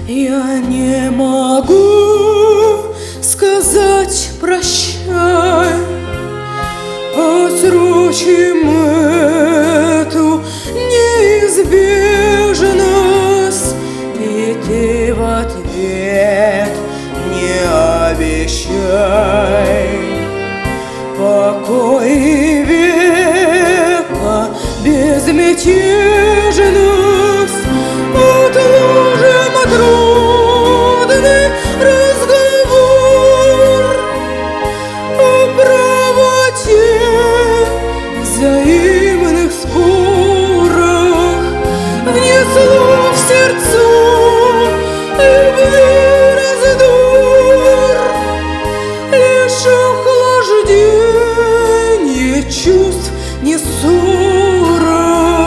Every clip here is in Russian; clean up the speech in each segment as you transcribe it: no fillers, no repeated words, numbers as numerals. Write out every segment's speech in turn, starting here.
Я не могу сказать прощай, отсрочим эту неизбежность, и ты в ответ не обещай покой и века безмятежность. Отложим трудный разговор о правоте взаимных спорах, вне слов сердцу любви раздор, лишь охлаждение чувств, не ссора.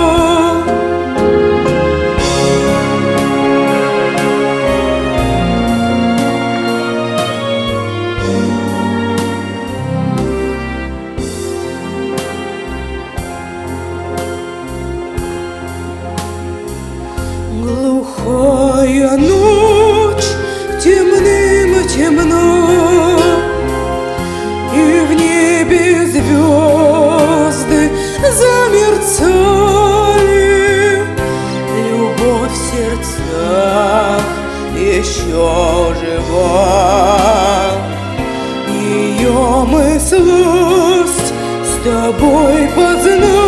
Глухая ночь, темным темно, и в небе звезды замерцали. Любовь в сердцах еще жива, ее мы сласть с тобой познали.